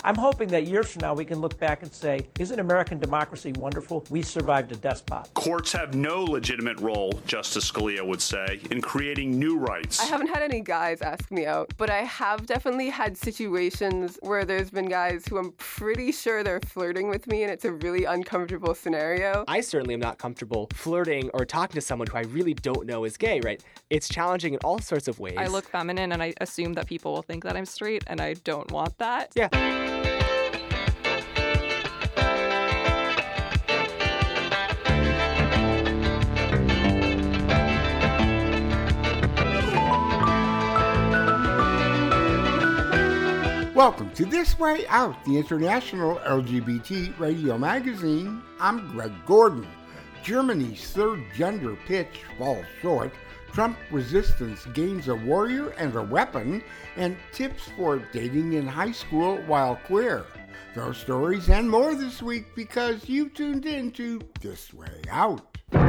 I'm hoping that years from now we can look back and say, isn't American democracy wonderful? We survived a despot. Courts have no legitimate role, Justice Scalia would say, in creating new rights. I haven't had any guys ask me out, but I have definitely had situations where there's been guys who I'm pretty sure they're flirting with me, and it's a really uncomfortable scenario. I certainly am not comfortable flirting or talking to someone who I really don't know is gay, right? It's challenging in all sorts of ways. I look feminine and I assume that people will think that I'm straight, and I don't want that. Yeah. Welcome to This Way Out, the international LGBT radio magazine. I'm Greg Gordon. Germany's third gender pitch falls short. Trump resistance gains a warrior and a weapon, and tips for dating in high school while queer. Those stories and more this week because you tuned in to This Way Out.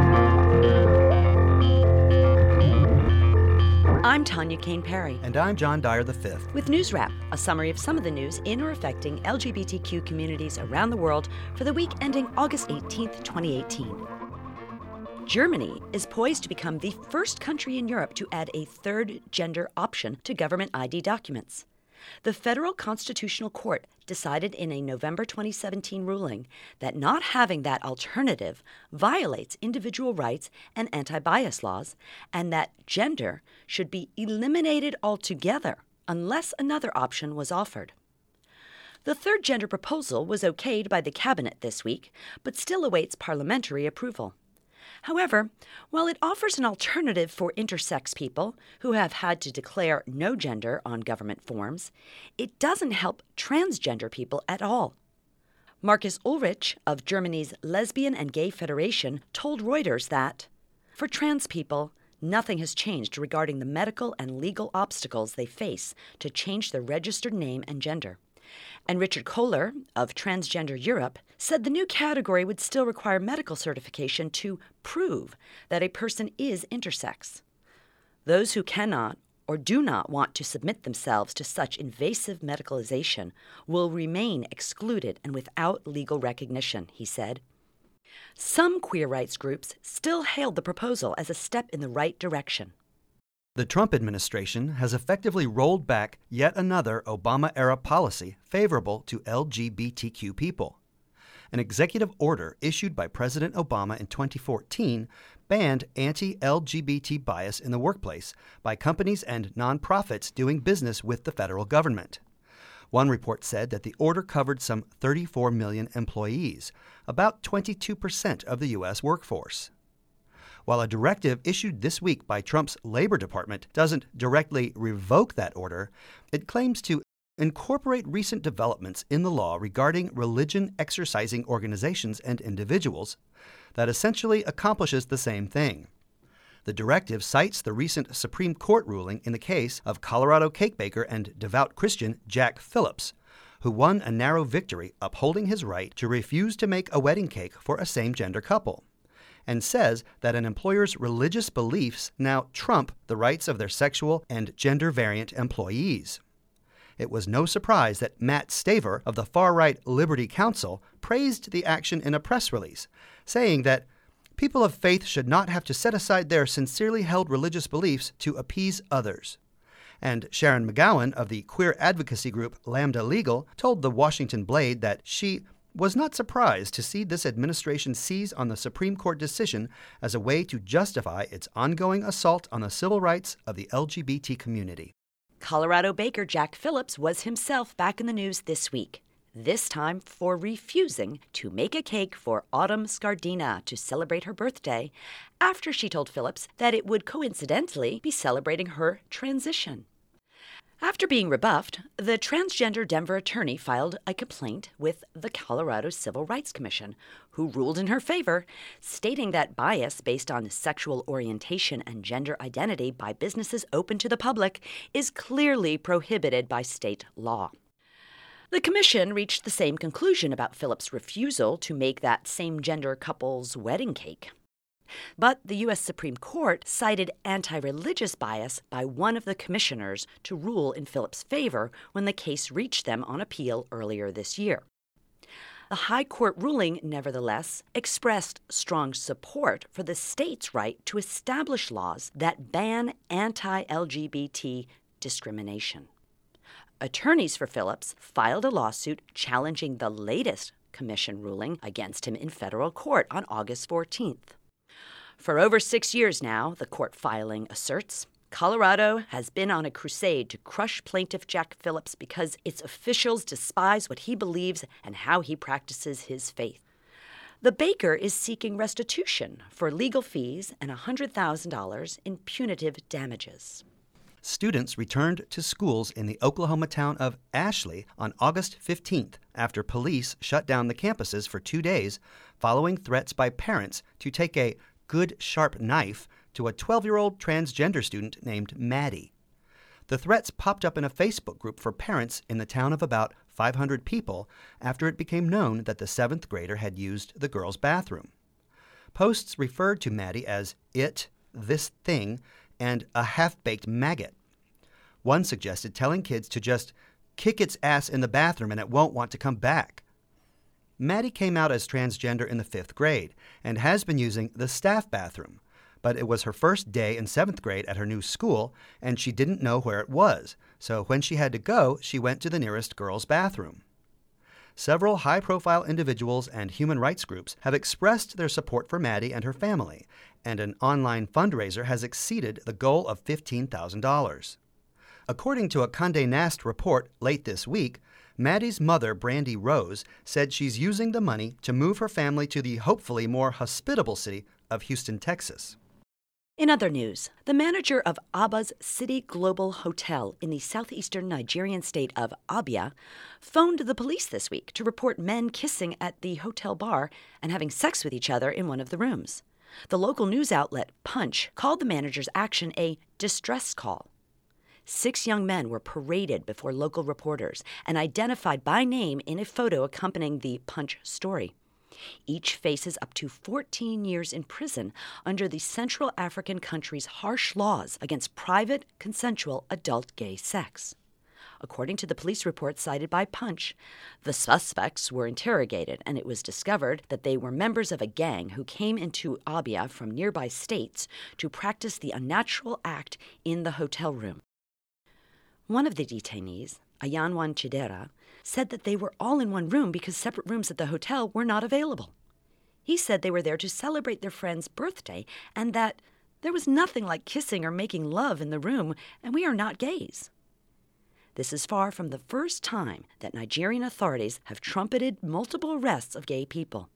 I'm Tanya Kane Perry. And I'm John Dyer V. With News Wrap, a summary of some of the news in or affecting LGBTQ communities around the world for the week ending August 18th, 2018. Germany is poised to become the first country in Europe to add a third gender option to government ID documents. The Federal Constitutional Court decided in a November 2017 ruling that not having that alternative violates individual rights and anti-bias laws, and that gender should be eliminated altogether unless another option was offered. The third gender proposal was okayed by the cabinet this week, but still awaits parliamentary approval. However, while it offers an alternative for intersex people who have had to declare no gender on government forms, it doesn't help transgender people at all. Markus Ulrich of Germany's Lesbian and Gay Federation told Reuters that, for trans people, nothing has changed regarding the medical and legal obstacles they face to change their registered name and gender. And Richard Kohler of Transgender Europe said the new category would still require medical certification to prove that a person is intersex. Those who cannot or do not want to submit themselves to such invasive medicalization will remain excluded and without legal recognition, he said. Some queer rights groups still hailed the proposal as a step in the right direction. The Trump administration has effectively rolled back yet another Obama-era policy favorable to LGBTQ people. An executive order issued by President Obama in 2014 banned anti-LGBT bias in the workplace by companies and nonprofits doing business with the federal government. One report said that the order covered some 34 million employees, about 22% of the U.S. workforce. While a directive issued this week by Trump's Labor Department doesn't directly revoke that order, it claims to incorporate recent developments in the law regarding religion-exercising organizations and individuals that essentially accomplishes the same thing. The directive cites the recent Supreme Court ruling in the case of Colorado cake baker and devout Christian Jack Phillips, who won a narrow victory upholding his right to refuse to make a wedding cake for a same-gender couple, and says that an employer's religious beliefs now trump the rights of their sexual and gender-variant employees. It was no surprise that Matt Staver of the far-right Liberty Council praised the action in a press release, saying that people of faith should not have to set aside their sincerely held religious beliefs to appease others. And Sharon McGowan of the queer advocacy group Lambda Legal told the Washington Blade that she was not surprised to see this administration seize on the Supreme Court decision as a way to justify its ongoing assault on the civil rights of the LGBT community. Colorado baker Jack Phillips was himself back in the news this week, this time for refusing to make a cake for Autumn Scardina to celebrate her birthday after she told Phillips that it would coincidentally be celebrating her transition. After being rebuffed, the transgender Denver attorney filed a complaint with the Colorado Civil Rights Commission, who ruled in her favor, stating that bias based on sexual orientation and gender identity by businesses open to the public is clearly prohibited by state law. The commission reached the same conclusion about Phillips' refusal to make that same-gender couple's wedding cake. But the U.S. Supreme Court cited anti-religious bias by one of the commissioners to rule in Phillips' favor when the case reached them on appeal earlier this year. The High Court ruling, nevertheless, expressed strong support for the state's right to establish laws that ban anti-LGBT discrimination. Attorneys for Phillips filed a lawsuit challenging the latest commission ruling against him in federal court on August 14th. For over 6 years now, the court filing asserts, Colorado has been on a crusade to crush plaintiff Jack Phillips because its officials despise what he believes and how he practices his faith. The baker is seeking restitution for legal fees and $100,000 in punitive damages. Students returned to schools in the Oklahoma town of Ashley on August 15th after police shut down the campuses for 2 days following threats by parents to take a good sharp knife to a 12-year-old transgender student named Maddie. The threats popped up in a Facebook group for parents in the town of about 500 people after it became known that the 7th grader had used the girls' bathroom. Posts referred to Maddie as it, this thing, and a half-baked maggot. One suggested telling kids to just kick its ass in the bathroom and it won't want to come back. Maddie came out as transgender in the 5th grade and has been using the staff bathroom, but it was her first day in 7th grade at her new school and she didn't know where it was, so when she had to go, she went to the nearest girls' bathroom. Several high-profile individuals and human rights groups have expressed their support for Maddie and her family, and an online fundraiser has exceeded the goal of $15,000. According to a Condé Nast report late this week, Maddie's mother, Brandy Rose, said she's using the money to move her family to the hopefully more hospitable city of Houston, Texas. In other news, the manager of Aba's City Global Hotel in the southeastern Nigerian state of Abia phoned the police this week to report men kissing at the hotel bar and having sex with each other in one of the rooms. The local news outlet, Punch, called the manager's action a distress call. 6 young men were paraded before local reporters and identified by name in a photo accompanying the Punch story. Each faces up to 14 years in prison under the Central African country's harsh laws against private, consensual adult gay sex. According to the police report cited by Punch, the suspects were interrogated, and it was discovered that they were members of a gang who came into Abia from nearby states to practice the unnatural act in the hotel room. One of the detainees, Ayanwan Chidera, said that they were all in one room because separate rooms at the hotel were not available. He said they were there to celebrate their friend's birthday and that there was nothing like kissing or making love in the room, and we are not gays. This is far from the first time that Nigerian authorities have trumpeted multiple arrests of gay people.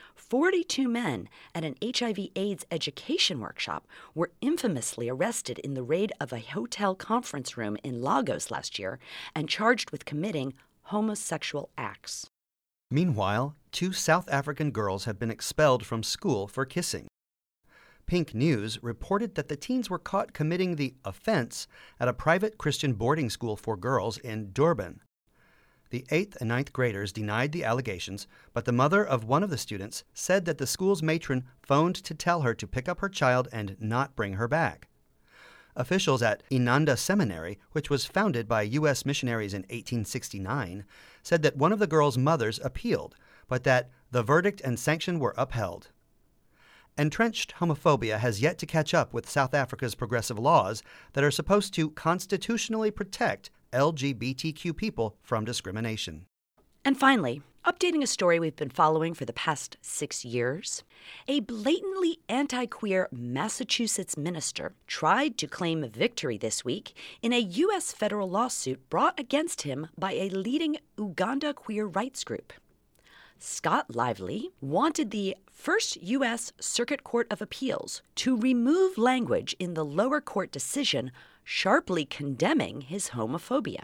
42 men at an HIV/AIDS education workshop were infamously arrested in the raid of a hotel conference room in Lagos last year and charged with committing homosexual acts. Meanwhile, 2 South African girls have been expelled from school for kissing. Pink News reported that the teens were caught committing the offense at a private Christian boarding school for girls in Durban. The 8th and 9th graders denied the allegations, but the mother of one of the students said that the school's matron phoned to tell her to pick up her child and not bring her back. Officials at Inanda Seminary, which was founded by U.S. missionaries in 1869, said that one of the girls' mothers appealed, but that the verdict and sanction were upheld. Entrenched homophobia has yet to catch up with South Africa's progressive laws that are supposed to constitutionally protect LGBTQ people from discrimination. And finally, updating a story we've been following for the past 6 years, a blatantly anti-queer Massachusetts minister tried to claim victory this week in a U.S. federal lawsuit brought against him by a leading Uganda queer rights group. Scott Lively wanted the First U.S. Circuit Court of Appeals to remove language in the lower court decision sharply condemning his homophobia.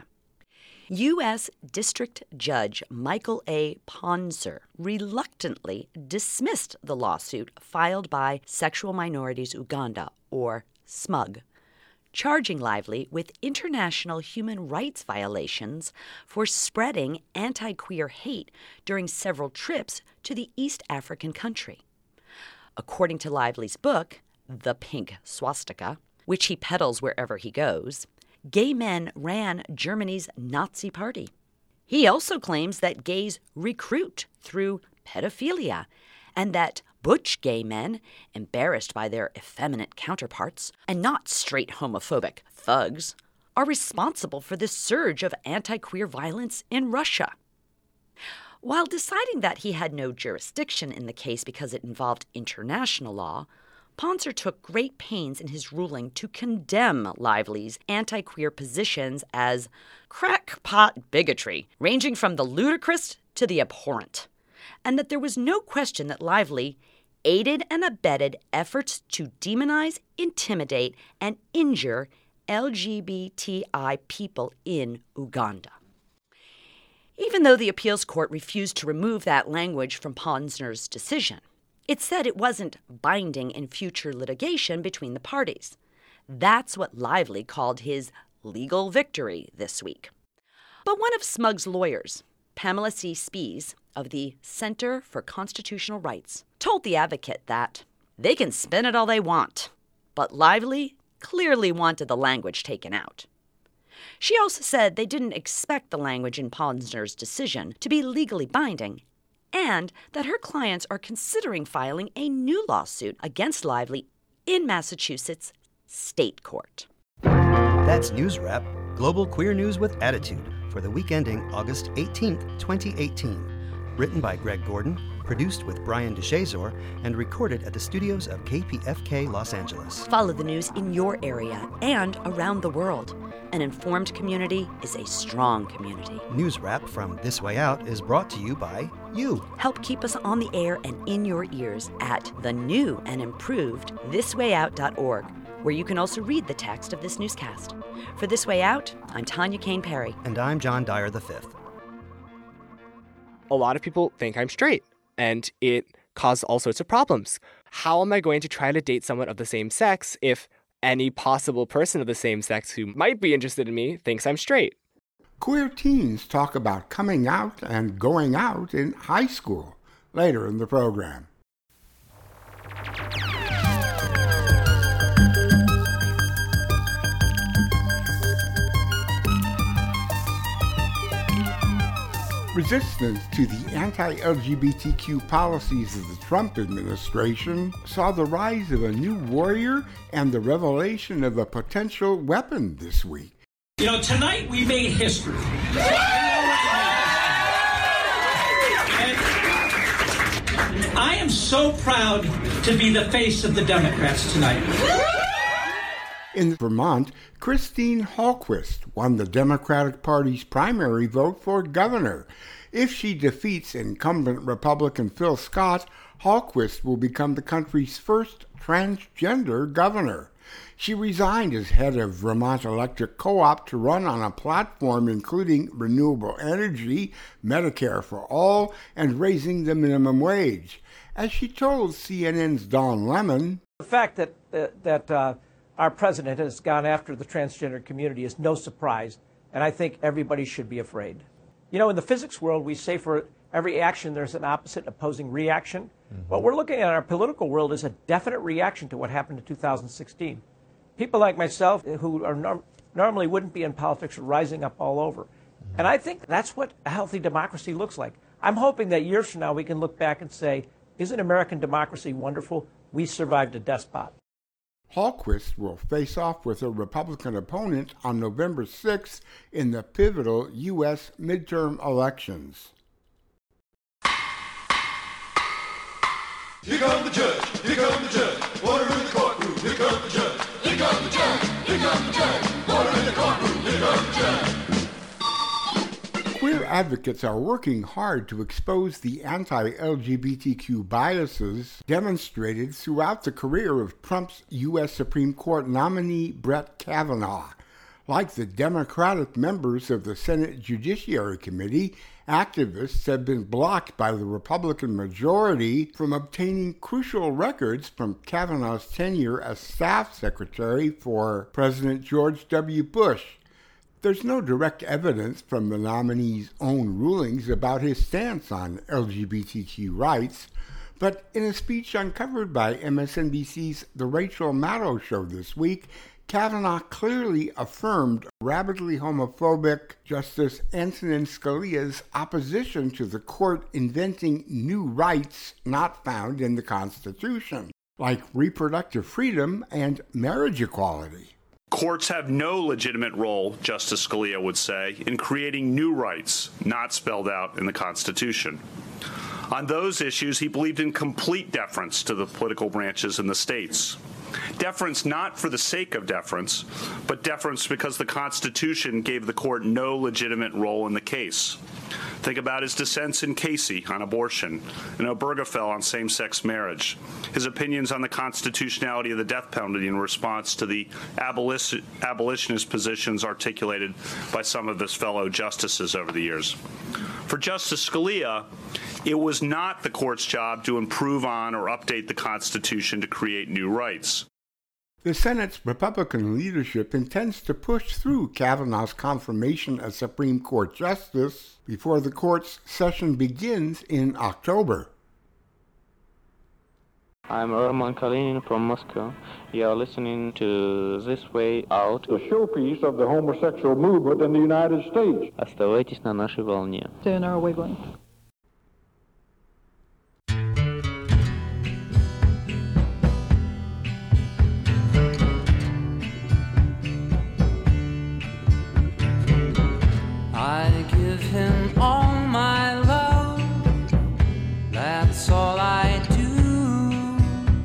U.S. District Judge Michael A. Ponser reluctantly dismissed the lawsuit filed by Sexual Minorities Uganda, or SMUG, charging Lively with international human rights violations for spreading anti-queer hate during several trips to the East African country. According to Lively's book, The Pink Swastika, which he peddles wherever he goes, gay men ran Germany's Nazi party. He also claims that gays recruit through pedophilia, and that butch gay men, embarrassed by their effeminate counterparts, and not straight homophobic thugs, are responsible for the surge of anti-queer violence in Russia. While deciding that he had no jurisdiction in the case because it involved international law, Ponser took great pains in his ruling to condemn Lively's anti-queer positions as crackpot bigotry, ranging from the ludicrous to the abhorrent, and that there was no question that Lively aided and abetted efforts to demonize, intimidate, and injure LGBTI people in Uganda. Even though the appeals court refused to remove that language from Ponser's decision, it said it wasn't binding in future litigation between the parties. That's what Lively called his legal victory this week. But one of Smug's lawyers, Pamela C. Spies of the Center for Constitutional Rights, told The Advocate that they can spin it all they want, but Lively clearly wanted the language taken out. She also said they didn't expect the language in Ponser's decision to be legally binding, and that her clients are considering filing a new lawsuit against Lively in Massachusetts State Court. That's News Wrap, global queer news with attitude, for the week ending August 18th, 2018. Written by Greg Gordon, produced with Brian DeShazor, and recorded at the studios of KPFK Los Angeles. Follow the news in your area and around the world. An informed community is a strong community. News Wrap from This Way Out is brought to you by you. Help keep us on the air and in your ears at the new and improved thiswayout.org, where you can also read the text of this newscast. For This Way Out, I'm Tanya Kane Perry. And I'm John Dyer V. A lot of people think I'm straight, and it caused all sorts of problems. How am I going to try to date someone of the same sex if any possible person of the same sex who might be interested in me thinks I'm straight? Queer teens talk about coming out and going out in high school later in the program. Resistance to the anti-LGBTQ policies of the Trump administration saw the rise of a new warrior and the revelation of a potential weapon this week. You know, tonight we made history. And I am so proud to be the face of the Democrats tonight. In Vermont, Christine Hallquist won the Democratic Party's primary vote for governor. If she defeats incumbent Republican Phil Scott, Hallquist will become the country's first transgender governor. She resigned as head of Vermont Electric Co-op to run on a platform including renewable energy, Medicare for all, and raising the minimum wage. As she told CNN's Don Lemon, the fact that our president has gone after the transgender community is no surprise, and I think everybody should be afraid. You know, in the physics world, we say for every action there's an opposite opposing reaction. What we're looking at in our political world is a definite reaction to what happened in 2016. People like myself who are normally wouldn't be in politics are rising up all over. And I think that's what a healthy democracy looks like. I'm hoping that years from now we can look back and say, isn't American democracy wonderful? We survived a despot. Hallquist will face off with a Republican opponent on November 6th in the pivotal U.S. midterm elections. Here comes the judge, here comes the judge, order in the courtroom, here comes the judge, here comes the judge, here comes the judge, order in the courtroom, here comes the judge. Queer advocates are working hard to expose the anti-LGBTQ biases demonstrated throughout the career of Trump's U.S. Supreme Court nominee Brett Kavanaugh. Like the Democratic members of the Senate Judiciary Committee, activists have been blocked by the Republican majority from obtaining crucial records from Kavanaugh's tenure as staff secretary for President George W. Bush. There's no direct evidence from the nominee's own rulings about his stance on LGBTQ rights, But in a speech uncovered by MSNBC's The Rachel Maddow Show this week, Kavanaugh clearly affirmed rabidly homophobic Justice Antonin Scalia's opposition to the court inventing new rights not found in the Constitution, like reproductive freedom and marriage equality. Courts have no legitimate role, Justice Scalia would say, in creating new rights not spelled out in the Constitution. On those issues, he believed in complete deference to the political branches in the states. Deference not for the sake of deference, but deference because the Constitution gave the court no legitimate role in the case. Think about his dissents in Casey on abortion, and Obergefell on same-sex marriage, his opinions on the constitutionality of the death penalty in response to the abolitionist positions articulated by some of his fellow justices over the years. For Justice Scalia, it was not the court's job to improve on or update the Constitution to create new rights. The Senate's Republican leadership intends to push through Kavanaugh's confirmation as Supreme Court Justice before the court's session begins in October. I'm Roman Kalinin from Moscow. You are listening to This Way Out, the showpiece of the homosexual movement in the United States. Оставайтесь на нашей волне. Stay on our wavelength. I give him all my love, that's all I do.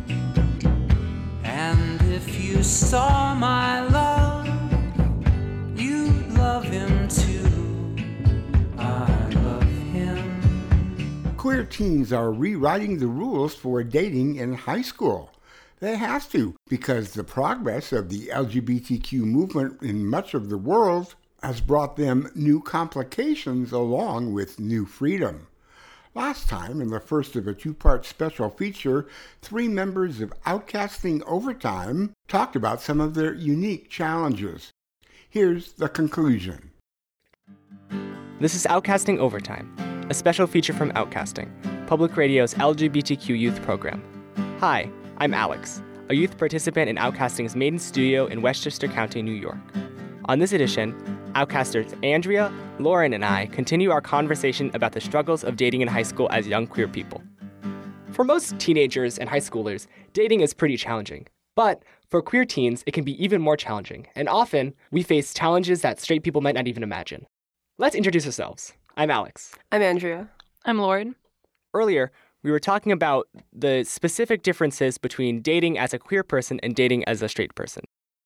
And if you saw my love, you'd love him too. I love him. Queer teens are rewriting the rules for dating in high school. They have to, because the progress of the LGBTQ movement in much of the world has brought them new complications along with new freedom. Last time, in the first of a two-part special feature, 3 members of Outcasting Overtime talked about some of their unique challenges. Here's the conclusion. This is Outcasting Overtime, a special feature from Outcasting, Public Radio's LGBTQ youth program. Hi, I'm Alex, a youth participant in Outcasting's maiden studio in Westchester County, New York. On this edition, Outcasters Andrea, Lauren, and I continue our conversation about the struggles of dating in high school as young queer people. For most teenagers and high schoolers, dating is pretty challenging. But for queer teens, it can be even more challenging, and often we face challenges that straight people might not even imagine. Let's introduce ourselves. I'm Alex. I'm Andrea. I'm Lauren. Earlier, we were talking about the specific differences between dating as a queer person and dating as a straight person.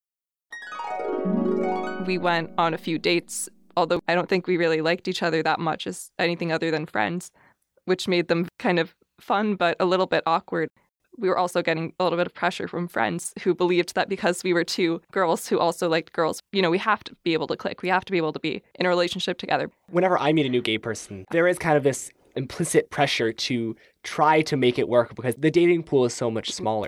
We went on a few dates, although I don't think we really liked each other that much as anything other than friends, which made them kind of fun but a little bit awkward. We were also getting a little bit of pressure from friends who believed that because we were 2 girls who also liked girls, we have to be able to click. We have to be able to be in a relationship together. Whenever I meet a new gay person, there is kind of this implicit pressure to try to make it work because the dating pool is so much smaller.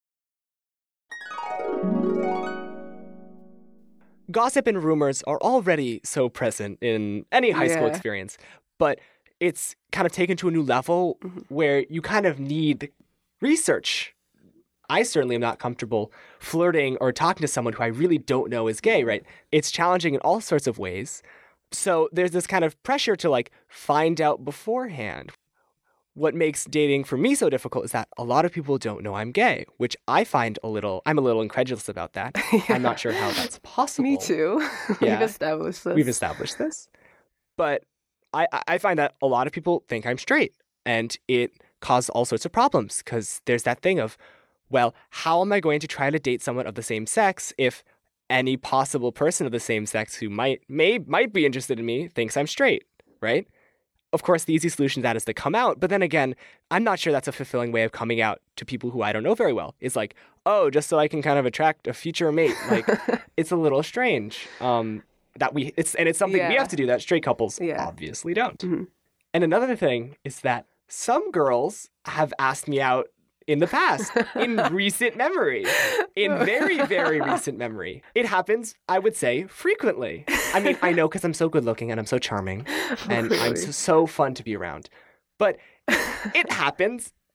Gossip and rumors are already so present in any high school experience, but it's kind of taken to a new level where you kind of need research. I certainly am not comfortable flirting or talking to someone who I really don't know is gay, right? It's challenging in all sorts of ways. So there's this kind of pressure to find out beforehand. What makes dating for me so difficult is that a lot of people don't know I'm gay, which I'm a little incredulous about that. Yeah. I'm not sure how that's possible. Me too. Yeah. We've established this. But I find that a lot of people think I'm straight, and it causes all sorts of problems because there's that thing of, well, how am I going to try to date someone of the same sex if any possible person of the same sex who might be interested in me thinks I'm straight, right? Of course, the easy solution to that is to come out. But then again, I'm not sure that's a fulfilling way of coming out to people who I don't know very well. It's like, oh, just so I can kind of attract a future mate. It's a little strange it's something we have to do that straight couples obviously don't. Mm-hmm. And another thing is that some girls have asked me out in the past, in recent memory, in very, very recent memory. It happens, I would say, frequently. I mean, I know because I'm so good looking and I'm so charming and I'm so fun to be around. But it happens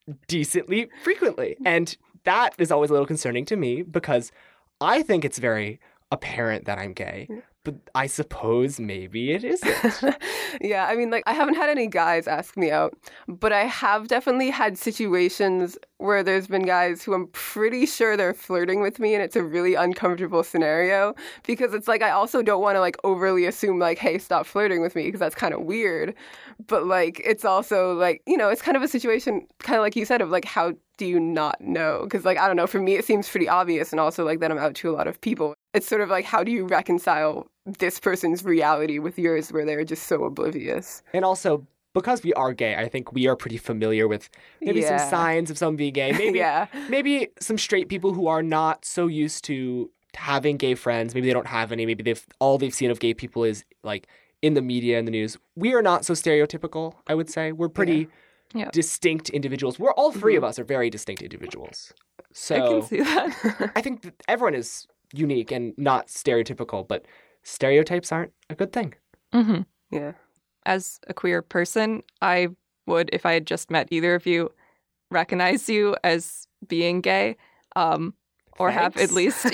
decently frequently. And that is always a little concerning to me because I think it's very apparent that I'm gay. But I suppose maybe it isn't. Yeah, I mean, like, I haven't had any guys ask me out, but I have definitely had situations where there's been guys who I'm pretty sure they're flirting with me, and it's a really uncomfortable scenario because it's like I also don't want to like overly assume like, hey, stop flirting with me because that's kind of weird. But like, it's also like, you know, it's kind of a situation, kind of like you said, of like, how do you not know? Because like, I don't know, for me, it seems pretty obvious, and also like that I'm out to a lot of people. It's sort of like, how do you reconcile this person's reality with yours where they're just so oblivious? And also, because we are gay, I think we are pretty familiar with maybe some signs of someone being gay. Maybe, maybe some straight people who are not so used to having gay friends. Maybe they don't have any. Maybe all they've seen of gay people is like in the media and the news. We are not so stereotypical, I would say. We're pretty distinct individuals. We're all three of us are very distinct individuals. So I can see that. I think that everyone is unique and not stereotypical, but stereotypes aren't a good thing. Mm-hmm. Yeah. As a queer person, I would, if I had just met either of you, recognize you as being gay, or have at least.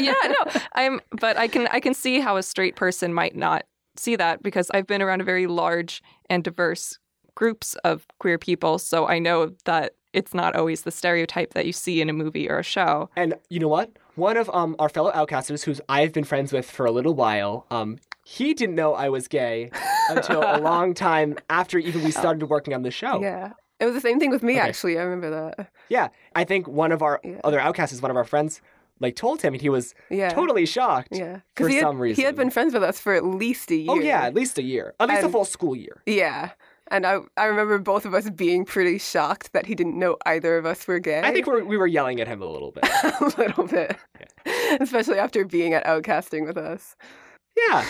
But I can see how a straight person might not see that because I've been around a very large and diverse groups of queer people, so I know that it's not always the stereotype that you see in a movie or a show. And you know what? One of our fellow outcasters, who I've been friends with for a little while, he didn't know I was gay until a long time after even we started working on the show. Yeah. It was the same thing with me, actually. I remember that. Yeah. I think one of our other outcasts, one of our friends, like told him, and he was totally shocked for some reason. He had been friends with us for at least a year. Oh, yeah, at least a year. At least a full school year. Yeah. And I remember both of us being pretty shocked that he didn't know either of us were gay. I think we were yelling at him a little bit. A little bit. Yeah. Especially after being at Outcasting with us. Yeah.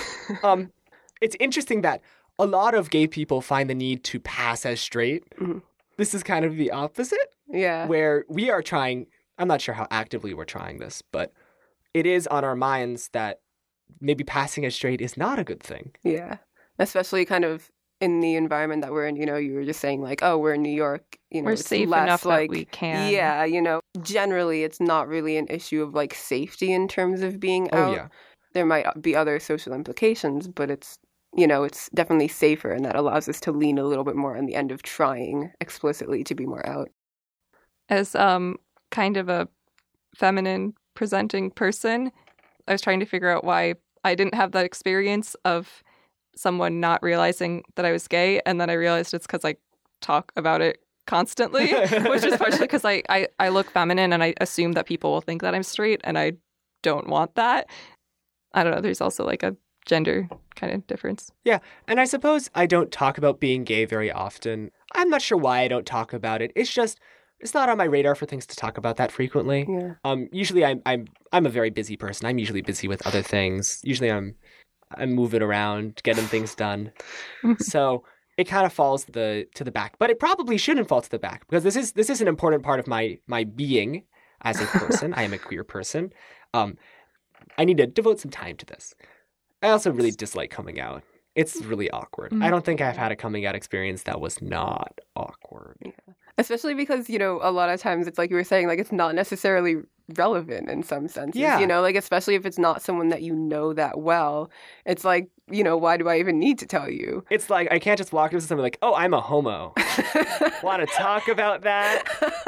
It's interesting that a lot of gay people find the need to pass as straight. Mm-hmm. This is kind of the opposite. Yeah. Where we are trying, I'm not sure how actively we're trying this, but it is on our minds that maybe passing as straight is not a good thing. Yeah. Especially kind of in the environment that we're in, you know, you were just saying like, oh, we're in New York, you know, we're it's safe less enough like, that we can. Yeah, you know, generally it's not really an issue of like safety in terms of being out. Yeah. There might be other social implications, but it's, you know, it's definitely safer, and that allows us to lean a little bit more on the end of trying explicitly to be more out. As kind of a feminine presenting person, I was trying to figure out why I didn't have that experience of someone not realizing that I was gay, and then I realized it's because I talk about it constantly, which is partially because I look feminine and I assume that people will think that I'm straight, and I don't want that. I don't know, there's also like a gender kind of difference. Yeah, and I suppose I don't talk about being gay very often. I'm not sure why I don't talk about it. It's just, it's not on my radar for things to talk about that frequently. Yeah. Usually I'm a very busy person. I'm usually busy with other things. Usually I'm moving around, getting things done. So it kind of falls to the back. But it probably shouldn't fall to the back because this is an important part of my being as a person. I am a queer person. I need to devote some time to this. I also really dislike coming out. It's really awkward. I don't think I've had a coming out experience that was not awkward. Yeah. Especially because, you know, a lot of times it's like you were saying, like it's not necessarily relevant in some senses. Yeah. You know, like especially if it's not someone that you know that well. It's like, you know, why do I even need to tell you? It's like I can't just walk up to someone like, oh, I'm a homo. Want to talk about that?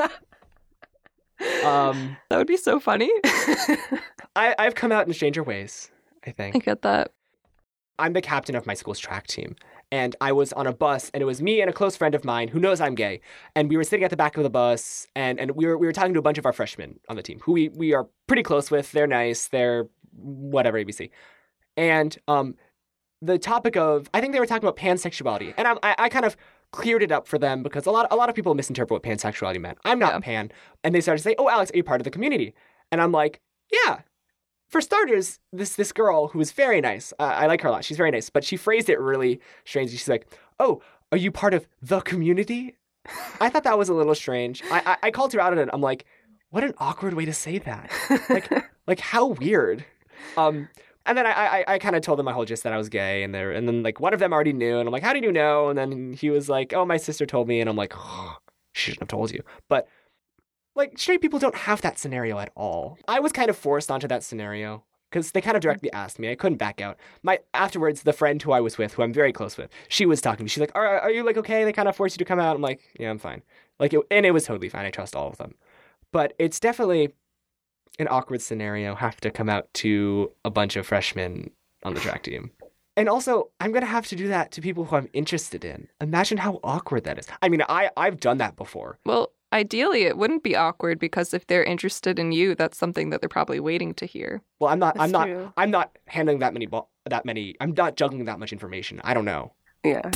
That would be so funny. I've come out in stranger ways, I think. I get that. I'm the captain of my school's track team. And I was on a bus, and it was me and a close friend of mine who knows I'm gay. And we were sitting at the back of the bus, and we were talking to a bunch of our freshmen on the team, who we are pretty close with. They're nice. They're whatever, ABC. And the topic of, I think they were talking about pansexuality. And I kind of cleared it up for them because a lot of people misinterpret what pansexuality meant. I'm not pan. And they started to say, oh, Alex, are you part of the community? And I'm like, yeah. For starters, this girl who was very nice, I like her a lot. She's very nice, but she phrased it really strangely. She's like, oh, are you part of the community? I thought that was a little strange. I called her out on it. I'm like, what an awkward way to say that. Like how weird. And then I kind of told them my whole gist that I was gay, and then like one of them already knew, and I'm like, how did you know? And then he was like, oh, my sister told me, and I'm like, oh, she shouldn't have told you. But Like, straight people don't have that scenario at all. I was kind of forced onto that scenario because they kind of directly asked me. I couldn't back out. Afterwards, the friend who I was with, who I'm very close with, she was talking to me. She's like, are you like okay? They kind of forced you to come out. I'm like, yeah, I'm fine. And it was totally fine. I trust all of them. But it's definitely an awkward scenario, have to come out to a bunch of freshmen on the track team. And also, I'm going to have to do that to people who I'm interested in. Imagine how awkward that is. I mean, I've done that before. Well, ideally, it wouldn't be awkward because if they're interested in you, that's something that they're probably waiting to hear. Well, I'm not handling that many. I'm not juggling that much information. I don't know. Yeah.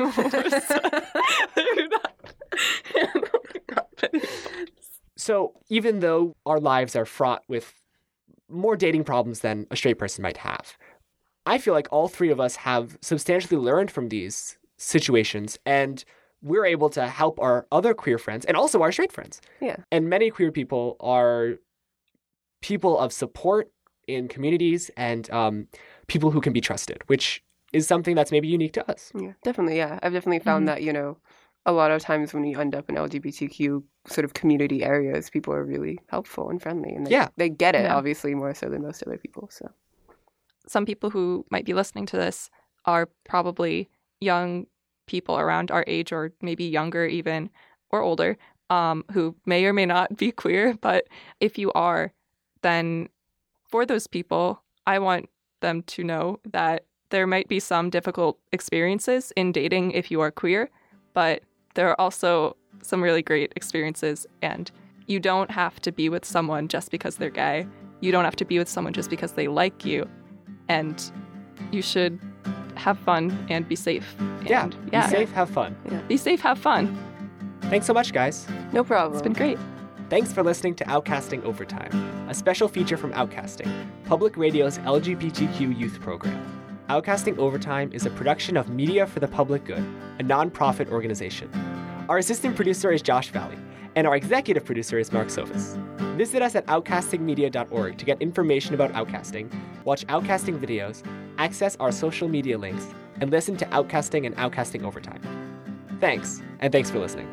So even though our lives are fraught with more dating problems than a straight person might have, I feel like all three of us have substantially learned from these situations, and we're able to help our other queer friends and also our straight friends. Yeah. And many queer people are people of support in communities and people who can be trusted, which is something that's maybe unique to us. Yeah, definitely. Yeah. I've definitely found that, a lot of times when you end up in LGBTQ sort of community areas, people are really helpful and friendly. And they get it, obviously, more so than most other people. So some people who might be listening to this are probably young people around our age or maybe younger even or older who may or may not be queer. But if you are, then for those people, I want them to know that there might be some difficult experiences in dating if you are queer, but there are also some really great experiences, and you don't have to be with someone just because they're gay. You don't have to be with someone just because they like you, and you should have fun and be safe. And, be safe, have fun. Yeah. Be safe, have fun. Thanks so much, guys. No problem. It's been great. Thanks for listening to Outcasting Overtime, a special feature from Outcasting, Public Radio's LGBTQ youth program. Outcasting Overtime is a production of Media for the Public Good, a non-profit organization. Our assistant producer is Josh Valley, and our executive producer is Mark Sophis. Visit us at outcastingmedia.org to get information about outcasting, watch outcasting videos, access our social media links, and listen to Outcasting and Outcasting Overtime. Thanks, and thanks for listening.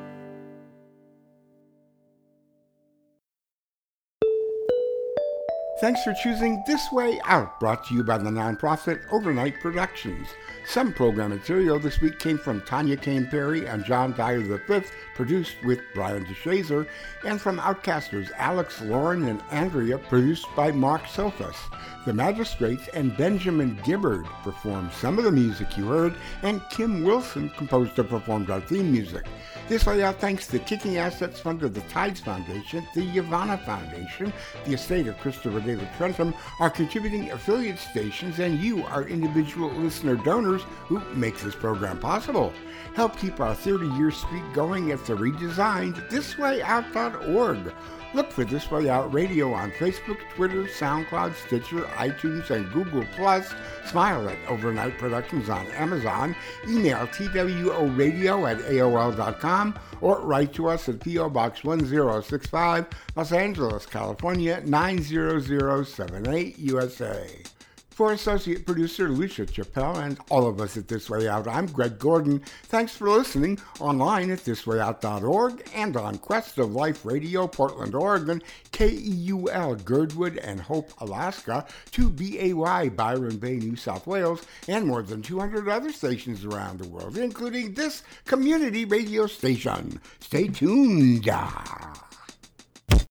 Thanks for choosing This Way Out, brought to you by the nonprofit Overnight Productions. Some program material this week came from Tanya Kane Perry and John Dyer V, produced with Brian DeShazer, and from Outcasters Alex, Lauren, and Andrea, produced by Mark Sophis. The Magistrates and Benjamin Gibbard performed some of the music you heard, and Kim Wilson composed and performed our theme music. This Way Out thanks the Kicking Assets Fund of the Tides Foundation, the Yavana Foundation, the estate of Christopher David Trentham, our contributing affiliate stations, and you, our individual listener donors who make this program possible. Help keep our 30-year streak going at the redesigned thiswayout.org. Look for This Way Out Radio on Facebook, Twitter, SoundCloud, Stitcher, iTunes, and Google+. Smile at Overnight Productions on Amazon. Email tworadio@aol.com or write to us at P.O. Box 1065, Los Angeles, California, 90078, USA. For associate producer Lucia Chappelle and all of us at This Way Out, I'm Greg Gordon. Thanks for listening online at thiswayout.org and on Quest of Life Radio, Portland, Oregon, KEUL, Girdwood and Hope, Alaska, 2BAY, Byron Bay, New South Wales, and more than 200 other stations around the world, including this community radio station. Stay tuned.